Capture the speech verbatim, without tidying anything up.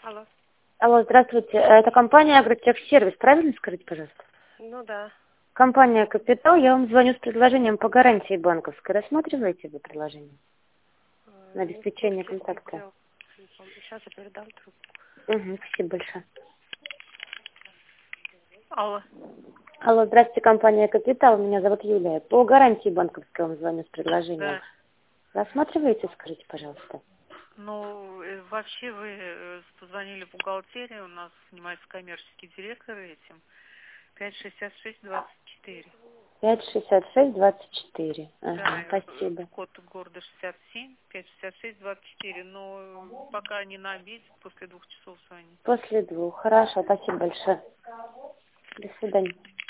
Алло. Алло, здравствуйте. Это компания «Агротехсервис». Правильно скажите, пожалуйста? Ну да. Компания «Капитал». Я вам звоню с предложением по гарантии банковской. Рассматриваете вы предложение Э, на Не в обеспечение курсе, контакта? сколько. Сейчас я передам трубку. Угу, спасибо большое. Алло. Алло, здравствуйте, компания «Капитал». Меня зовут Юлия. По гарантии банковской вам звоню с предложением. Да. Рассматриваете, скажите, пожалуйста? Ну, э, вообще вы э, позвонили в бухгалтерию, у нас занимается коммерческий директор этим. пять шестьдесят шесть двадцать четыре. пять шестьдесят шесть двадцать четыре. Да, Ага, э, э, спасибо. код города шестьдесят семь, пять шестьдесят шесть двадцать четыре. Но э, пока не на обед, после двух часов звонить. После двух. Хорошо, спасибо большое. До свидания.